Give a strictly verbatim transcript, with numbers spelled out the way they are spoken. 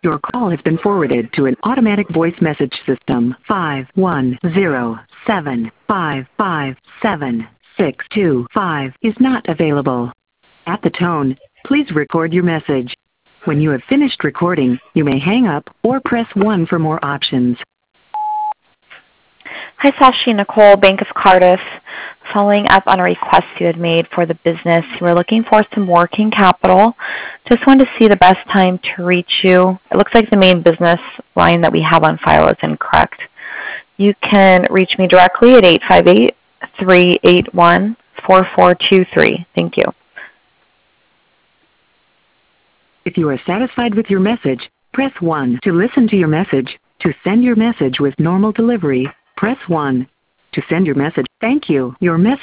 Your call has been forwarded to an automatic voice message system. five one zero seven five five seven six two five is not available. At the tone, please record your message. When you have finished recording, you may hang up or press one for more options. Hi, Sashi Nicole, Bank of Cardiff. Following up on a request you had made for the business, you were looking for some working capital. Just wanted to see the best time to reach you. It looks like the main business line that we have on file is incorrect. You can reach me directly at eight five eight, three eight one, four four two three. Thank you. If you are satisfied with your message, press one. To listen to your message, to send your message with normal delivery, press one. To send your message, thank you. Your message